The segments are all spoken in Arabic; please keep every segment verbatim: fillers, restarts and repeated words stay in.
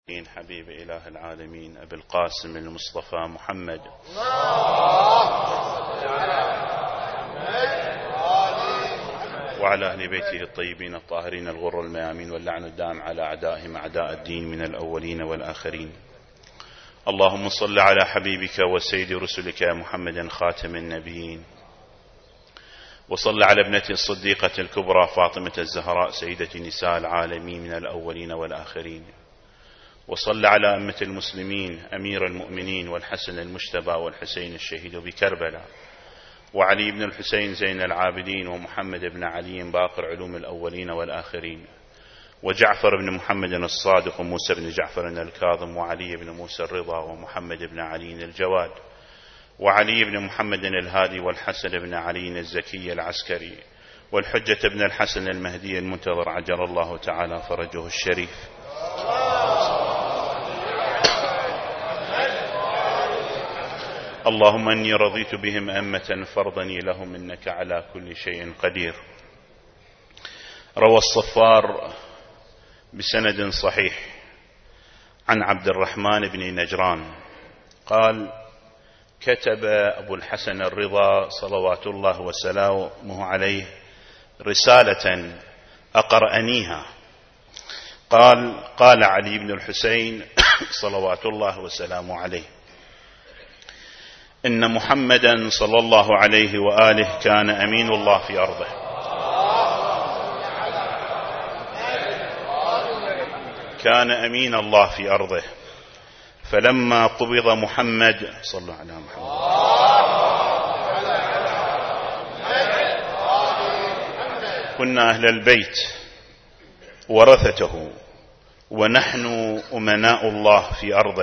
حبيب إله العالمين أبي القاسم المصطفى محمد وعلى أهل بيته الطيبين الطاهرين الغر الميامين، واللعن الدائم على أعدائهم أعداء الدين من الأولين والآخرين. اللهم صل على حبيبك وسيد رسلك محمد خاتم النبيين، وصل على ابنته الصديقة الكبرى فاطمة الزهراء سيدة نساء العالمين من الأولين والآخرين، وصل على أمة المسلمين أمير المؤمنين والحسن المجتبى والحسين الشهيد بكربلاء، وعلي بن الحسين زين العابدين، ومحمد بن علي باقر علوم الأولين والآخرين، وجعفر بن محمد الصادق، وموسى بن جعفر الكاظم، وعلي بن موسى الرضا، ومحمد بن علي الجواد، وعلي بن محمد الهادي، والحسن بن علي الزكي العسكري، والحجة بن الحسن المهدي المنتظر عجل الله تعالى فرجه الشريف. اللهم أني رضيت بهم أمة فرضني لهم إنك على كل شيء قدير. روى الصفار بسند صحيح عن عبد الرحمن بن نجران قال: كتب أبو الحسن الرضا صلوات الله وسلامه عليه رسالة أقرأنيها، قال: قال علي بن الحسين صلوات الله وسلامه عليه: إن محمدا صلى الله عليه وآله كان أمين الله في أرضه، كان أمين الله في أرضه، فلما قبض محمد صلى الله عليه محمد كنا أهل البيت ورثته، ونحن أمناء الله في أرضه،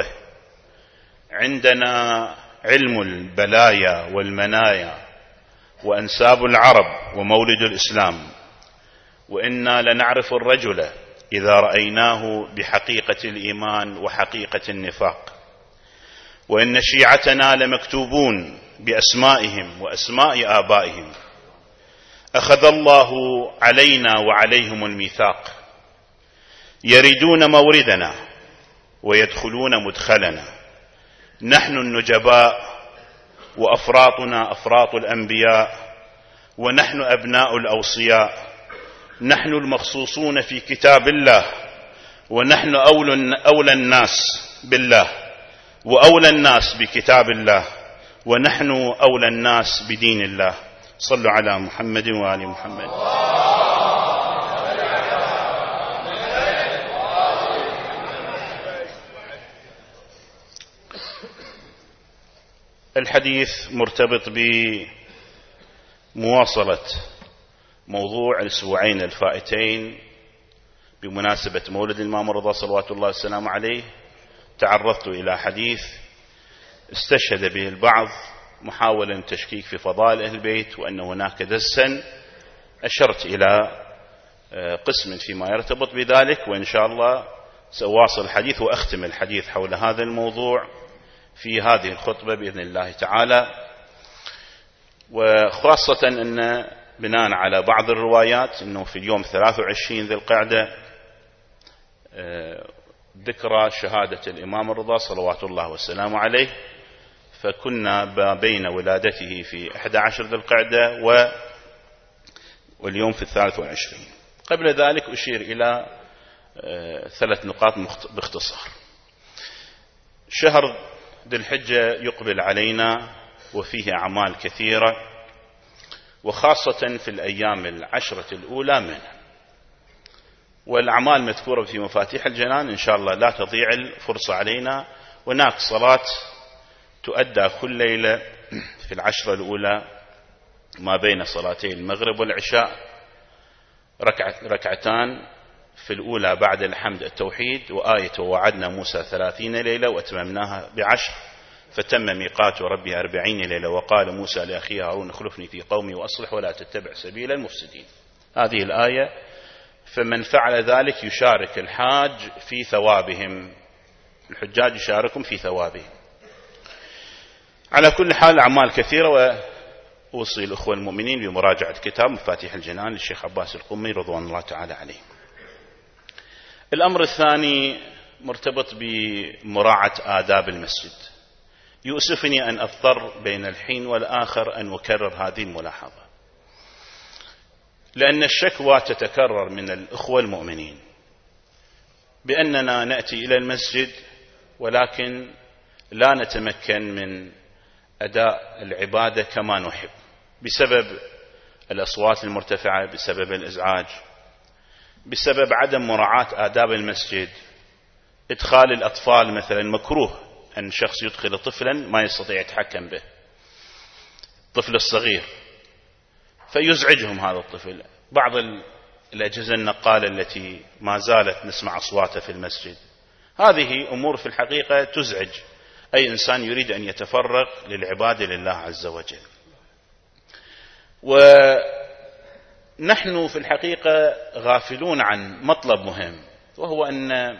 عندنا علم البلايا والمنايا وأنساب العرب ومولد الإسلام، وإنا لنعرف الرجل إذا رأيناه بحقيقة الإيمان وحقيقة النفاق، وإن شيعتنا لمكتوبون بأسمائهم وأسماء آبائهم، أخذ الله علينا وعليهم الميثاق، يردون موردنا ويدخلون مدخلنا، نحن النجباء وأفراطنا أفراط الأنبياء، ونحن أبناء الأوصياء، نحن المخصوصون في كتاب الله، ونحن أولى الناس بالله وأولى الناس بكتاب الله، ونحن أولى الناس بدين الله. صلوا على محمد وآل محمد. الحديث مرتبط بمواصلة موضوع الأسبوعين الفائتين بمناسبة مولد الإمام الرضا صلوات الله والسلام عليه. تعرضت إلى حديث استشهد به البعض محاولا تشكيك في فضائل أهل البيت وأن هناك دسا، أشرت إلى قسم فيما يرتبط بذلك، وإن شاء الله سأواصل الحديث وأختم الحديث حول هذا الموضوع في هذه الخطبة بإذن الله تعالى. وخاصة أن بناء على بعض الروايات أنه في اليوم ثلاثة وعشرين ذي القعدة ذكرى شهادة الإمام الرضا صلوات الله والسلام عليه، فكنا بين ولادته في أحد عشر ذي القعدة واليوم في الثالث والعشرين. قبل ذلك أشير إلى ثلاث نقاط باختصار. شهر ذي الحجة يقبل علينا وفيه أعمال كثيرة، وخاصة في الأيام العشرة الأولى منه، والأعمال مذكورة في مفاتيح الجنان، إن شاء الله لا تضيع الفرصة علينا. هناك صلاة تؤدى كل ليلة في العشرة الأولى ما بين صلاتي المغرب والعشاء، ركعة ركعتان في الأولى بعد الحمد التوحيد، وآية ووعدنا موسى ثلاثين ليلة وأتممناها بعشر فتم ميقات ربي أربعين ليلة، وقال موسى لأخيه هارون اخلفني في قومي وأصلح ولا تتبع سبيل المفسدين. هذه الآية، فمن فعل ذلك يشارك الحاج في ثوابهم، الحجاج يشاركهم في ثوابهم. على كل حال أعمال كثيرة، وأوصي الأخوة المؤمنين بمراجعة كتاب مفاتيح الجنان للشيخ عباس القمي رضوان الله تعالى عليه. الأمر الثاني مرتبط بمراعاة آداب المسجد. يؤسفني أن أضطر بين الحين والآخر أن أكرر هذه الملاحظة، لأن الشكوى تتكرر من الأخوة المؤمنين بأننا نأتي إلى المسجد ولكن لا نتمكن من أداء العبادة كما نحب بسبب الأصوات المرتفعة، بسبب الإزعاج، بسبب عدم مراعاة آداب المسجد. إدخال الأطفال مثلا مكروه أن شخص يدخل طفلا ما يستطيع يتحكم به، الطفل الصغير، فيزعجهم هذا الطفل. بعض الأجهزة النقالة التي ما زالت نسمع أصواتها في المسجد، هذه أمور في الحقيقة تزعج أي إنسان يريد أن يتفرغ للعبادة لله عز وجل. ونحن في الحقيقة غافلون عن مطلب مهم، وهو أن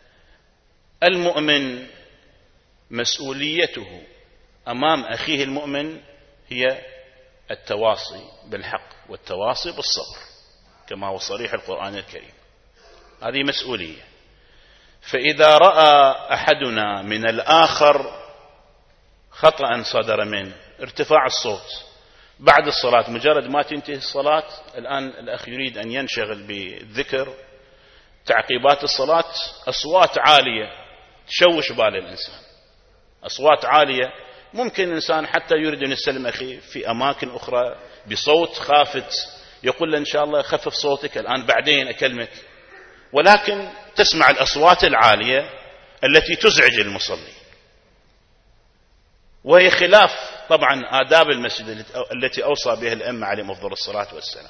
المؤمن مسؤوليته أمام أخيه المؤمن هي التواصي بالحق والتواصي بالصبر، كما هو صريح القرآن الكريم. هذه مسؤولية. فإذا رأى أحدنا من الآخر خطأ صدر منه، ارتفاع الصوت بعد الصلاة، مجرد ما تنتهي الصلاة، الآن الأخ يريد أن ينشغل بالذكر تعقيبات الصلاة، أصوات عالية تشوش بال الإنسان، أصوات عالية ممكن الإنسان حتى يريد أن يسلم أخي في أماكن أخرى بصوت خافت، يقول له إن شاء الله خفف صوتك الآن بعدين أكلمك، ولكن تسمع الأصوات العالية التي تزعج المصلي، وهي خلاف طبعا آداب المسجد التي أوصى بها الأئمة عليهم أفضل الصلاة والسلام.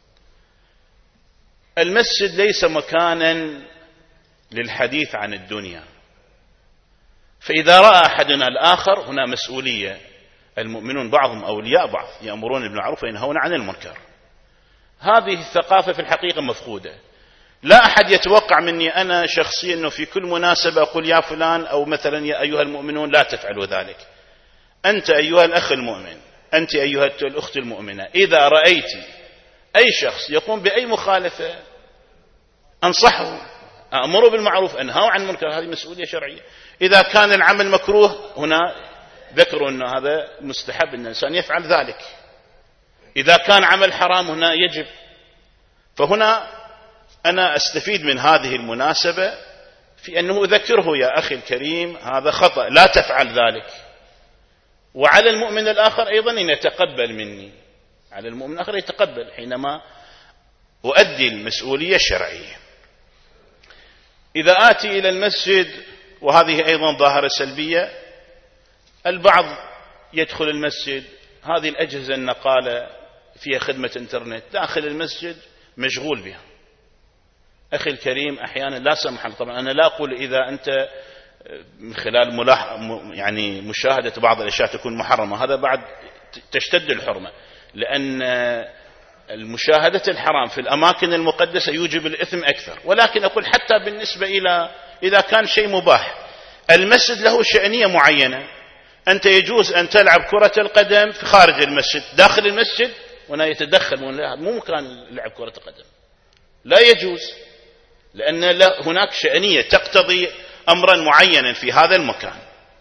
المسجد ليس مكانا للحديث عن الدنيا، فإذا رأى أحدنا الآخر هنا مسؤولية. المؤمنون بعضهم أولياء بعض، يأمرون بالمعروف وينهون عن المنكر. هذه الثقافة في الحقيقة مفقودة. لا أحد يتوقع مني أنا شخصيا أنه في كل مناسبة أقول يا فلان أو مثلا يا أيها المؤمنون لا تفعلوا ذلك. أنت أيها الأخ المؤمن، أنت أيها الأخت المؤمنة، إذا رأيت أي شخص يقوم بأي مخالفة أنصحه، أأمره بالمعروف أنهاه عن المنكر، هذه مسؤولية شرعية. إذا كان العمل مكروه هنا ذكروا أن هذا مستحب أن الإنسان يفعل ذلك. إذا كان عمل حرام هنا يجب. فهنا أنا أستفيد من هذه المناسبة في أنه أذكره يا أخي الكريم هذا خطأ، لا تفعل ذلك. وعلى المؤمن الآخر أيضا أن يتقبل مني، على المؤمن الآخر يتقبل حينما أؤدي المسؤولية الشرعية. إذا آتي إلى المسجد، وهذه أيضا ظاهرة سلبية، البعض يدخل المسجد، هذه الأجهزة النقالة فيها خدمة انترنت داخل المسجد مشغول بها. أخي الكريم أحيانا لا سمح الله، طبعا أنا لا أقول إذا أنت من خلال ملاح يعني مشاهدة بعض الأشياء تكون محرمة، هذا بعد تشتد الحرمة، لأن المشاهدة الحرام في الأماكن المقدسة يوجب الإثم أكثر. ولكن أقول حتى بالنسبة إلى إذا كان شيء مباح، المسجد له شأنية معينة. أنت يجوز أن تلعب كرة القدم في خارج المسجد، داخل المسجد وأنا يتدخل، مو مكان لعب كرة القدم، لا يجوز، لأن هناك شأنية تقتضي أمرا معينا في هذا المكان.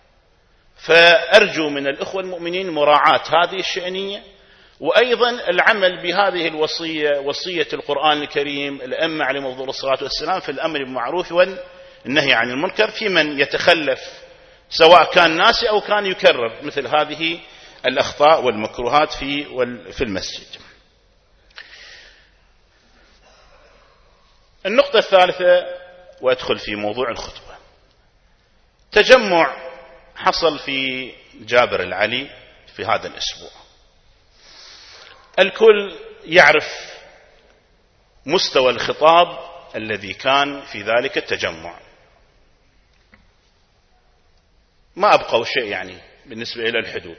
فأرجو من الإخوة المؤمنين مراعاة هذه الشأنية، وأيضا العمل بهذه الوصية، وصية القرآن الكريم الأئمة عليهم أفضل الصلاة والسلام في الأمر بالمعروف والنهي عن المنكر في من يتخلف، سواء كان ناسي أو كان يكرر مثل هذه الأخطاء والمكروهات في في المسجد. النقطة الثالثة وأدخل في موضوع الخطبة. تجمع حصل في جابر العلي في هذا الأسبوع، الكل يعرف مستوى الخطاب الذي كان في ذلك التجمع، ما أبقوا شيء يعني بالنسبة إلى الحدود.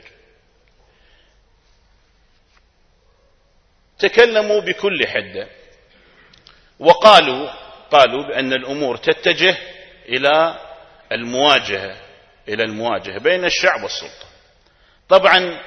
تكلموا بكل حدة وقالوا قالوا بأن الأمور تتجه إلى المواجهة إلى المواجهة بين الشعب والسلطة. طبعا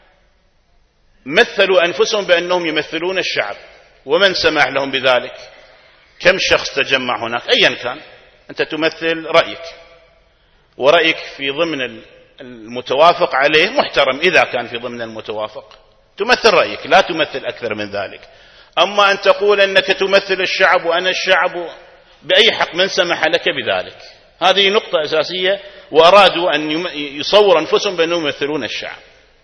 مثلوا أنفسهم بأنهم يمثلون الشعب، ومن سمح لهم بذلك؟ كم شخص تجمع هناك أيا كان، أنت تمثل رأيك، ورأيك في ضمن المتوافق عليه محترم إذا كان في ضمن المتوافق، تمثل رأيك لا تمثل أكثر من ذلك. أما أن تقول أنك تمثل الشعب وأنا الشعب، بأي حق من سمح لك بذلك؟ هذه نقطة أساسية، وأرادوا أن يصور أنفسهم بأنهم يمثلون الشعب.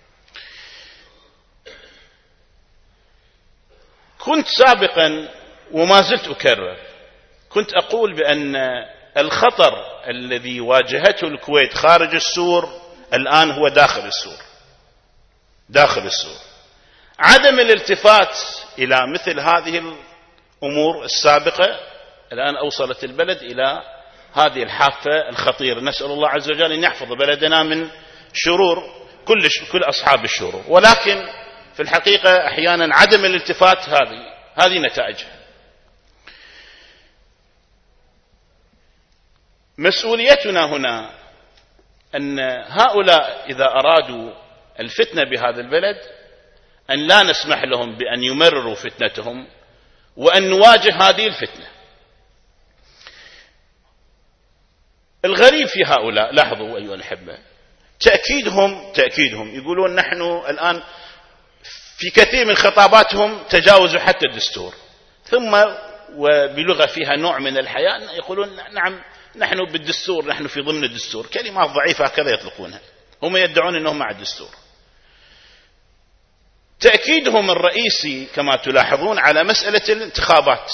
كنت سابقا وما زلت أكرر، كنت أقول بأن الخطر الذي واجهته الكويت خارج السور الآن هو داخل السور. داخل السور عدم الالتفات إلى مثل هذه الأمور السابقة الآن أوصلت البلد إلى هذه الحافة الخطيرة. نسأل الله عز وجل أن يحفظ بلدنا من شرور كل كل أصحاب الشرور، ولكن في الحقيقة أحيانا عدم الالتفات هذه هذه نتائجها. مسؤوليتنا هنا أن هؤلاء إذا أرادوا الفتنة بهذا البلد أن لا نسمح لهم بأن يمرروا فتنتهم، وأن نواجه هذه الفتنة. الغريب في هؤلاء، لاحظوا أيها الأحبة، تأكيدهم تأكيدهم يقولون نحن الآن في كثير من خطاباتهم تجاوزوا حتى الدستور، ثم وبلغة فيها نوع من الحياة يقولون نعم نحن بالدستور، نحن في ضمن الدستور. كلمات ضعيفة هكذا يطلقونها، هم يدعون أنهم مع الدستور. تأكيدهم الرئيسي كما تلاحظون على مسألة الانتخابات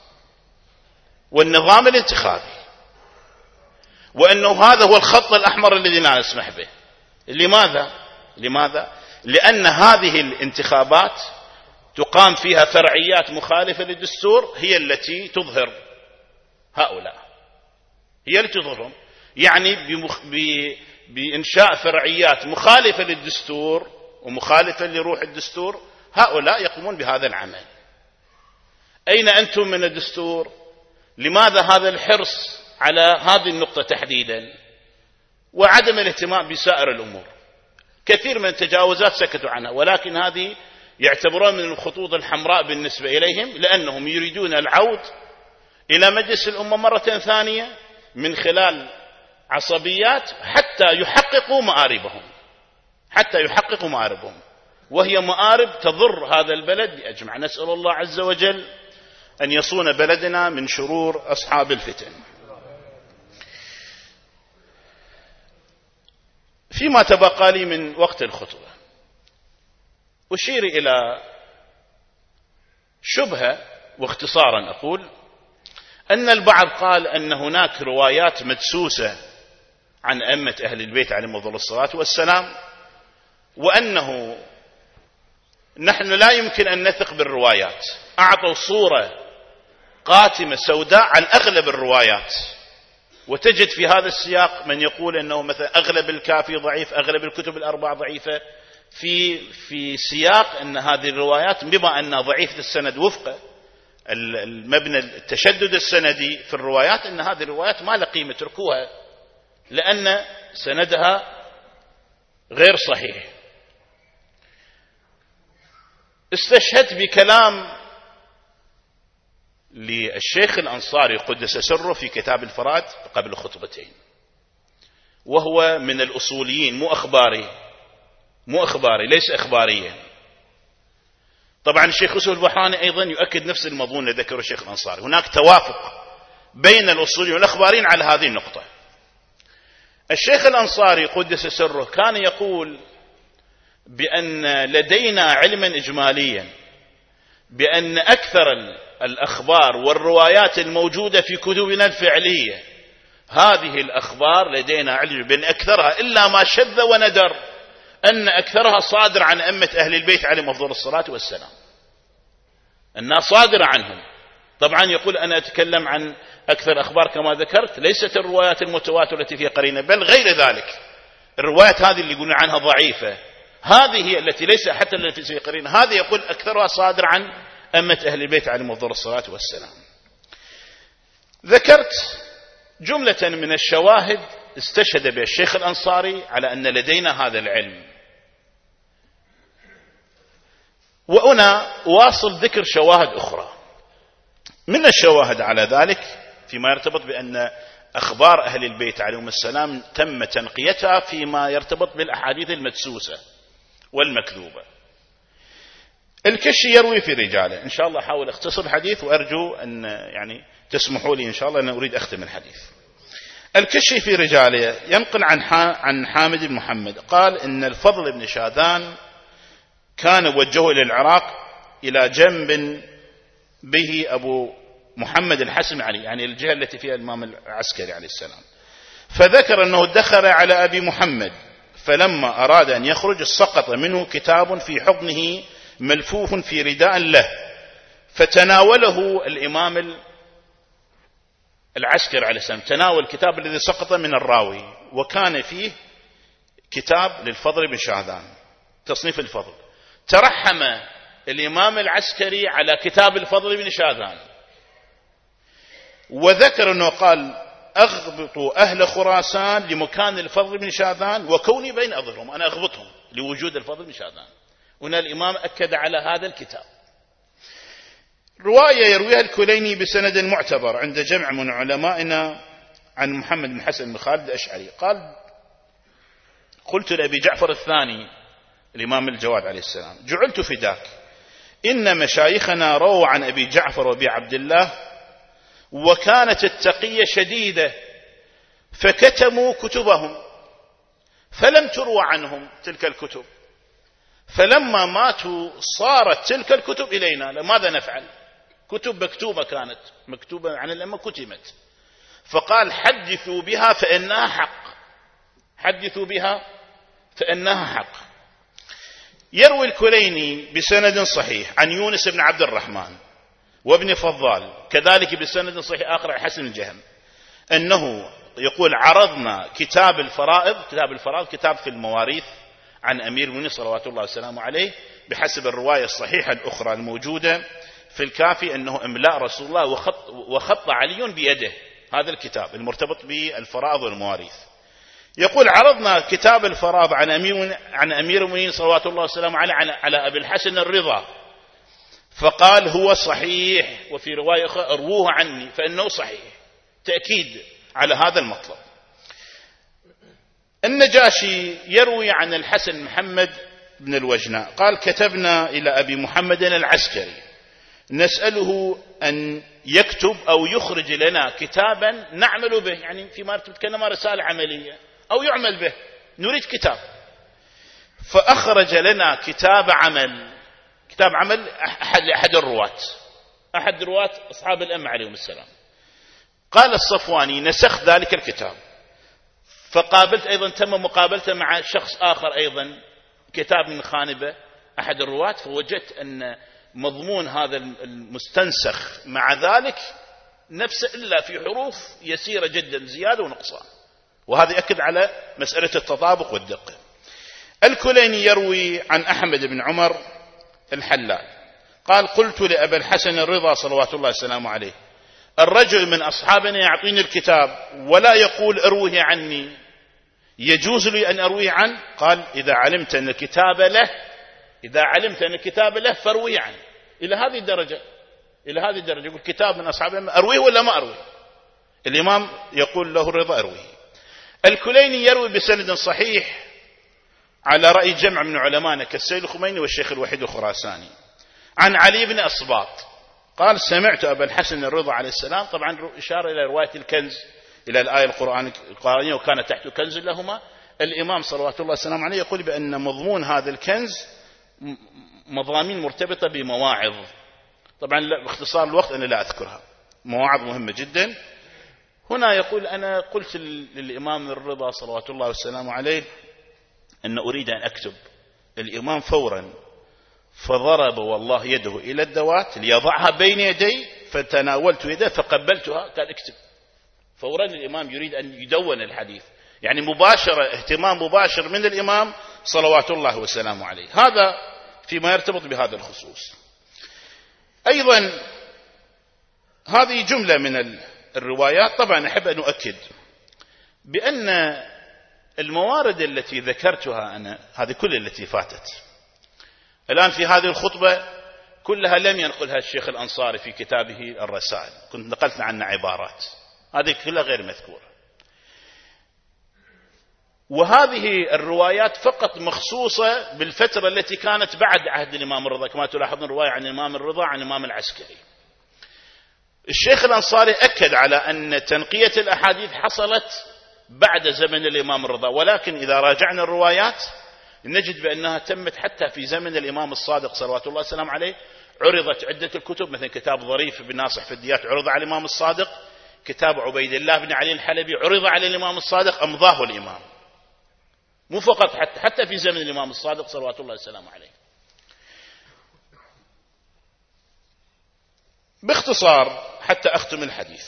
والنظام الانتخابي، وأنه هذا هو الخط الأحمر الذي لا نسمح به. لماذا؟ لماذا؟ لأن هذه الانتخابات تقام فيها فرعيات مخالفة للدستور، هي التي تظهر هؤلاء، هي التي تظهرهم. يعني بمخ... ب... بإنشاء فرعيات مخالفة للدستور ومخالفة لروح الدستور، هؤلاء يقومون بهذا العمل. أين أنتم من الدستور؟ لماذا هذا الحرص على هذه النقطة تحديدا وعدم الاهتمام بسائر الأمور؟ كثير من التجاوزات سكتوا عنها، ولكن هذه يعتبرون من الخطوط الحمراء بالنسبة إليهم، لأنهم يريدون العود إلى مجلس الأمة مرة ثانية من خلال عصبيات حتى يحققوا مآربهم، حتى يحققوا مآربهم، وهي مآرب تضر هذا البلد بأجمع. نسأل الله عز وجل أن يصون بلدنا من شرور أصحاب الفتن. فيما تبقى لي من وقت الخطبة أشير إلى شبهة، واختصارا أقول أن البعض قال أن هناك روايات مدسوسة عن أئمة أهل البيت عليهم أفضل الصلاة والسلام، وأنه نحن لا يمكن أن نثق بالروايات. أعطوا صورة قاتمة سوداء عن أغلب الروايات، وتجد في هذا السياق من يقول أنه مثلا أغلب الكافي ضعيف، أغلب الكتب الأربعة ضعيفة، في في سياق أن هذه الروايات بما أنها ضعيفة السند وفق المبنى التشدد السندي في الروايات، أن هذه الروايات ما لها قيمة، اتركوها لأن سندها غير صحيح. استشهدت بكلام للشيخ الأنصاري قدس سره في كتاب الفراد قبل خطبتين، وهو من الأصوليين، مو أخباري مو أخباري ليس أخباريا. طبعا الشيخ يوسف البحراني أيضا يؤكد نفس المضمون الذي ذكره الشيخ الأنصاري. هناك توافق بين الأصوليين والأخباريين على هذه النقطة. الشيخ الأنصاري قدس سره كان يقول بأن لدينا علما إجماليا بأن أكثر الأخبار والروايات الموجودة في كتبنا الفعلية، هذه الأخبار لدينا علم بأن أكثرها إلا ما شذ وندر أن أكثرها صادر عن أئمة أهل البيت عليهم أفضل الصلاة والسلام، أنها صادرة عنهم. طبعا يقول أنا أتكلم عن أكثر أخبار كما ذكرت، ليست الروايات المتواترة التي فيها قرينة، بل غير ذلك. الروايات هذه اللي يقولون عنها ضعيفة، هذه هي التي ليس حتى التي فيها قرينة، هذه يقول أكثرها صادر عن أئمة أهل البيت عليهم أفضل الصلاة والسلام. ذكرت جملة من الشواهد استشهد بها الشيخ الأنصاري على أن لدينا هذا العلم، وأنا واصل ذكر شواهد أخرى. من الشواهد على ذلك فيما يرتبط بأن أخبار أهل البيت عليهم السلام تم تنقيتها فيما يرتبط بالأحاديث المدسوسة والمكذوبة. الكشي يروي في رجاله. إن شاء الله أحاول أختصر الحديث، وأرجو أن يعني تسمحوا لي إن شاء الله أن أريد أختم الحديث. الكشي في رجاله ينقل عن عن حامد بن محمد قال إن الفضل بن شاذان كان وجهه إلى العراق إلى جنب به أبو محمد الحسن علي، يعني الجهة التي فيها الإمام العسكري عليه السلام، فذكر أنه دخل على أبي محمد، فلما أراد أن يخرج سقط منه كتاب في حضنه ملفوف في رداء له، فتناوله الإمام العسكري عليه السلام، تناول الكتاب الذي سقط من الراوي، وكان فيه كتاب للفضل بن شاذان، تصنيف الفضل. ترحم الإمام العسكري على كتاب الفضل بن شاذان، وذكر أنه قال أغبطوا أهل خراسان لمكان الفضل بن شاذان وكوني بين أظهرهم، أنا أغبطهم لوجود الفضل بن شاذان. هنا الإمام أكد على هذا الكتاب. رواية يرويها الكليني بسند معتبر عند جمع من علمائنا عن محمد بن حسن بن خالد الأشعري قال: قلت لأبي جعفر الثاني الإمام الجواد عليه السلام: جعلت فداك، إن مشايخنا رووا عن أبي جعفر وأبي عبد الله وكانت التقية شديدة فكتموا كتبهم فلم تروى عنهم تلك الكتب، فلما ماتوا صارت تلك الكتب إلينا، لماذا نفعل؟ كتب مكتوبة كانت مكتوبة عن الأمة كتمت، فقال: حدثوا بها فإنها حق، حدثوا بها فإنها حق. يروي الكليني بسند صحيح عن يونس بن عبد الرحمن وابن فضال كذلك بسند صحيح آخر عن حسن الجهم أنه يقول: عرضنا كتاب الفرائض، كتاب الفرائض كتاب في المواريث عن أمير المؤمنين صلوات الله وسلامه عليه، بحسب الرواية الصحيحة الأخرى الموجودة في الكافي أنه إملاء رسول الله وخط, وخط علي بيده هذا الكتاب المرتبط بالفرائض والمواريث. يقول: عرضنا كتاب الفرائض عن أمير, عن أمير المؤمنين صلوات الله وسلامه عليه على أبي الحسن الرضا، فقال: هو صحيح، وفي رواية أخرى: ارووه عني فإنه صحيح، تأكيد على هذا المطلب. النجاشي يروي عن الحسن محمد بن الوجناء قال: كتبنا إلى أبي محمد العسكري نسأله أن يكتب أو يخرج لنا كتابا نعمل به، يعني فيما تتكلم رسالة عملية أو يعمل به، نريد كتاب. فأخرج لنا كتاب عمل، كتاب عمل أحد لأحد الرواة، أحد رواة أصحاب الأمة عليهم السلام. قال الصفواني: نسخت ذلك الكتاب، فقابلت أيضا تم مقابلته مع شخص آخر أيضا كتاب من خانبة أحد الرواة، فوجدت أن مضمون هذا المستنسخ مع ذلك نفسه إلا في حروف يسيرة جدا زيادة ونقصان، وهذا يأكد على مسألة التطابق والدقة. الكليني يروي عن أحمد بن عمر الحلال قال: قلت لأبي الحسن الرضا صلوات الله وسلامه عليه: الرجل من أصحابنا يعطيني الكتاب ولا يقول اروه عني، يجوز لي أن أرويه عنه؟ قال: إذا علمت أن الكتاب له، إذا علمت أن الكتاب له فارويه عنه. إلى هذه الدرجة، إلى هذه الدرجة يقول كتاب من أصحابنا أرويه ولا ما أرويه؟ الإمام يقول له الرضا أرويه. الكليني يروي بسند صحيح على رأي جمع من علمائنا كالسيد الخميني والشيخ الوحيد الخراساني عن علي بن أصباط قال: سمعت أبا الحسن الرضا عليه السلام، طبعا إشارة إلى رواية الكنز، إلى الآية القرآنية: وكان تحت كنز لهما. الإمام صلوات الله وسلامه عليه يقول بأن مضمون هذا الكنز مضامين مرتبطة بمواعظ، طبعا باختصار الوقت أنا لا أذكرها، مواعظ مهمة جدا. هنا يقول: أنا قلت للإمام الرضا صلوات الله وسلامه عليه أن أريد أن أكتب. الإمام فورا فضرب والله يده إلى الدوات ليضعها بين يدي، فتناولت يده فقبلتها، قال: اكتب. فورا الإمام يريد أن يدون الحديث، يعني مباشرة، اهتمام مباشر من الإمام صلوات الله وسلامه عليه. هذا فيما يرتبط بهذا الخصوص. أيضا هذه جملة من الروايات. طبعا أحب أن أؤكد بأن الموارد التي ذكرتها أنا هذه كل التي فاتت الآن في هذه الخطبة كلها لم ينقلها الشيخ الأنصاري في كتابه الرسائل، كنت نقلت عنها عبارات، هذه كلها غير مذكورة. وهذه الروايات فقط مخصوصة بالفترة التي كانت بعد عهد الإمام الرضا، كما تلاحظون رواية عن الإمام الرضا عن الإمام العسكري. الشيخ الأنصاري أكد على أن تنقية الأحاديث حصلت بعد زمن الإمام الرضا، ولكن إذا راجعنا الروايات نجد بأنها تمت حتى في زمن الإمام الصادق صلوات الله وسلام عليه. عرضت عدة الكتب، مثل كتاب ظريف بن ناصح في الديات عرض على الإمام الصادق، كتاب عبيد الله بن علي الحلبي عرض على الإمام الصادق أمضاه الإمام، مو فقط حتى, حتى في زمن الإمام الصادق صلوات الله وسلام عليه. باختصار حتى أختم الحديث،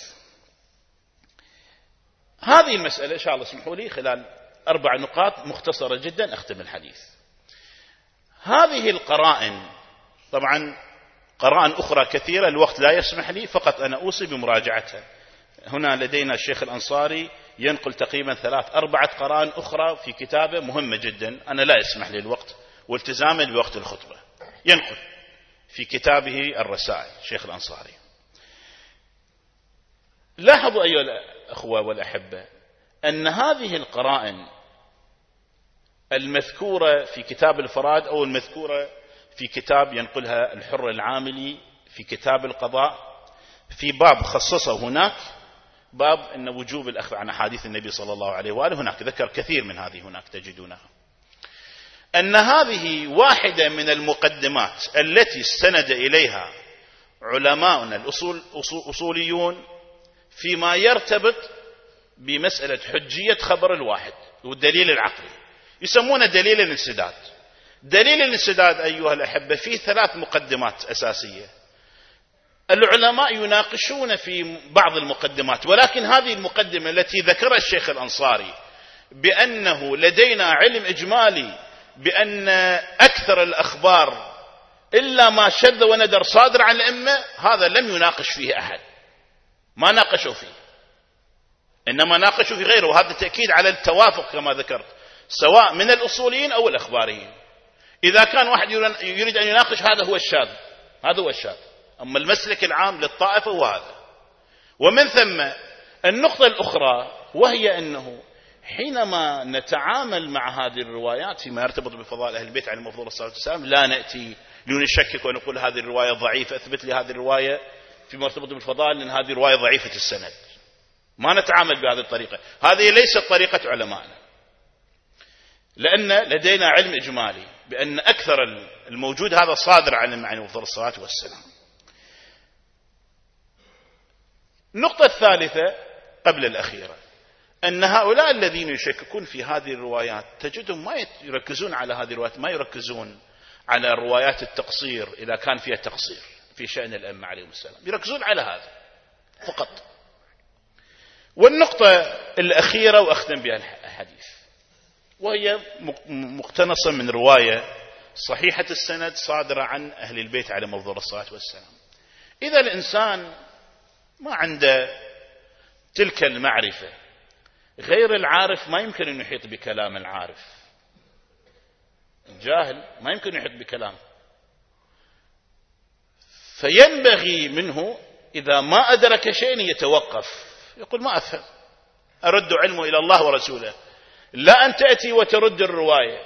هذه المسألة إن شاء الله اسمحوا لي خلال أربع نقاط مختصرة جدا أختم الحديث. هذه القرائن طبعا قرائن أخرى كثيرة الوقت لا يسمح لي، فقط أنا أوصي بمراجعتها. هنا لدينا الشيخ الأنصاري ينقل تقريبا ثلاث أربعة قرائن أخرى في كتابة مهمة جدا، أنا لا يسمح لي الوقت والتزاما بوقت الخطبة، ينقل في كتابه الرسائل الشيخ الأنصاري. لاحظوا أيها الأخوة والأحبة أن هذه القرائن المذكورة في كتاب الفرائض أو المذكورة في كتاب ينقلها الحر العاملي في كتاب القضاء، في باب خصصه هناك باب أن وجوب الأخذ عن أحاديث النبي صلى الله عليه وآله، هناك ذكر كثير من هذه هناك تجدونها، أن هذه واحدة من المقدمات التي استند إليها علماؤنا الأصول أصوليون فيما يرتبط بمسألة حجية خبر الواحد والدليل العقلي، يسمونه دليل الانسداد. دليل الانسداد أيها الأحبة فيه ثلاث مقدمات أساسية، العلماء يناقشون في بعض المقدمات، ولكن هذه المقدمة التي ذكرها الشيخ الأنصاري بأنه لدينا علم إجمالي بأن أكثر الأخبار إلا ما شذ وندر صادر عن الأئمة، هذا لم يناقش فيه أحد، ما ناقشوا فيه، إنما ناقشوا في غيره، وهذا تأكيد على التوافق كما ذكرت سواء من الأصوليين أو الأخباريين. إذا كان واحد يريد أن يناقش هذا هو الشاذ، هذا هو الشاذ، أما المسلك العام للطائفة هو هذا. ومن ثم النقطة الأخرى وهي أنه حينما نتعامل مع هذه الروايات فيما يرتبط بفضائل أهل البيت عليهم أفضل الصلاة والسلام لا نأتي لنشكك ونقول هذه الرواية ضعيفة، أثبت لي هذه الرواية فيما يرتبط بالفضائل لأن هذه الرواية ضعيفة السند، ما نتعامل بهذه الطريقة، هذه ليست طريقة علمائنا، لأن لدينا علم إجمالي بأن أكثر الموجود هذا صادر عن المعنى أفضل الصلاة والسلام. النقطة الثالثة قبل الأخيرة أن هؤلاء الذين يشككون في هذه الروايات تجدهم ما يركزون على هذه الروايات، ما يركزون على روايات التقصير إذا كان فيها تقصير في شأن الأئمة عليهم السلام، يركزون على هذا فقط. والنقطة الأخيرة وأختم بها الحديث وهي مقتنصة من رواية صحيحة السند صادرة عن أهل البيت عليهم أفضل الصلاة والسلام. إذا الإنسان ما عنده تلك المعرفة، غير العارف ما يمكن أن يحيط بكلام العارف، الجاهل ما يمكن أن يحيط بكلام، فينبغي منه إذا ما أدرك شيء يتوقف، يقول ما أفهم، أرد علمه إلى الله ورسوله، لا أن تأتي وترد الرواية.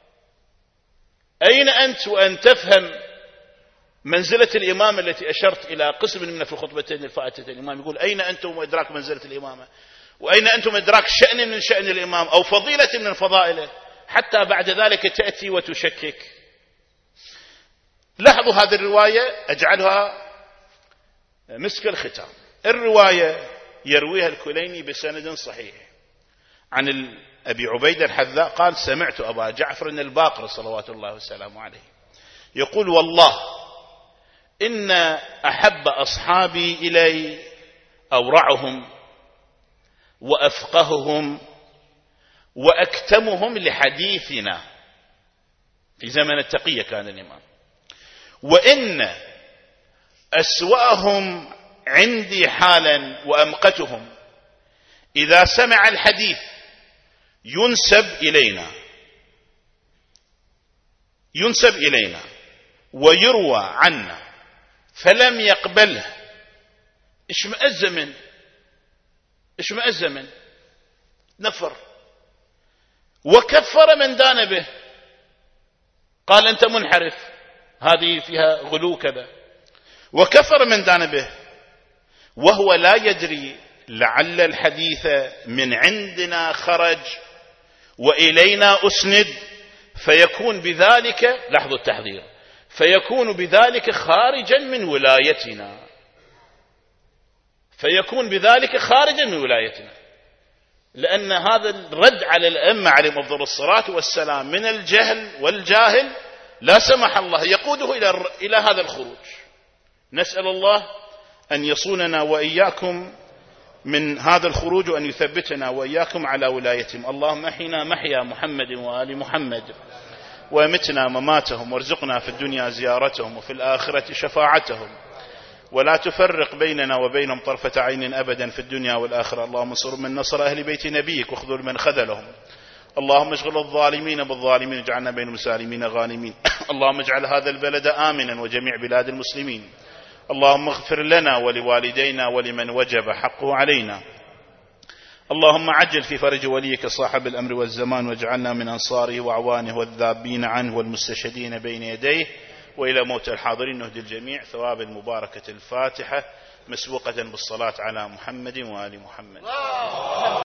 أين أنت وأن تفهم منزلة الإمامة التي أشرت إلى قسم منها في الخطبتين الفائتة؟ الإمام يقول أين أنتم وإدراك منزلة الإمامة، وأين أنتم إدراك شأن من شأن الإمام أو فضيلة من فضائله، حتى بعد ذلك تأتي وتشكك. لاحظوا هذه الرواية أجعلها مسك الختام. الرواية يرويها الكليني بسند صحيح عن أبي عبيدة الحذاء قال سمعت أبا جعفر الباقر صلوات الله وسلامه عليه يقول والله إن أحب أصحابي إلي أورعهم وأفقههم وأكتمهم لحديثنا، في زمن التقية كان الإمام، وإن أسوأهم عندي حالا وأمقتهم إذا سمع الحديث ينسب إلينا ينسب إلينا ويروى عنا فلم يقبله اشمئز منه، اشمئز منه، نفر، وكفر من دان به، قال أنت منحرف، هذه فيها غلو كذا، وكفر من دان به، وهو لا يدري لعل الحديث من عندنا خرج وإلينا أسند، فيكون بذلك، لاحظوا التحذير، فيكون بذلك خارجا من ولايتنا، فيكون بذلك خارجا من ولايتنا، لأن هذا الرد على الأئمة عليهم أفضل الصلاة والسلام من الجهل والجاهل لا سمح الله يقوده إلى إلى هذا الخروج. نسأل الله أن يصوننا وإياكم من هذا الخروج، وأن يثبتنا وإياكم على ولايتهم. اللهم احينا محيا محمد وآل محمد، وامتنا مماتهم، وارزقنا في الدنيا زيارتهم وفي الآخرة شفاعتهم، ولا تفرق بيننا وبينهم طرفة عين أبدا في الدنيا والآخرة. اللهم انصر من نصر أهل بيت نبيك، واخذل من خذلهم. اللهم اشغل الظالمين بالظالمين، اجعلنا بين المسالمين غانمين. اللهم اجعل هذا البلد آمنا وجميع بلاد المسلمين. اللهم اغفر لنا ولوالدينا ولمن وجب حقه علينا. اللهم عجل في فرج وليك صاحب الأمر والزمان، واجعلنا من أنصاره وأعوانه والذابين عنه والمستشهدين بين يديه، وإلى موت الحاضرين نهدي الجميع ثواب المباركة الفاتحة مسبوقة بالصلاة على محمد وآل محمد.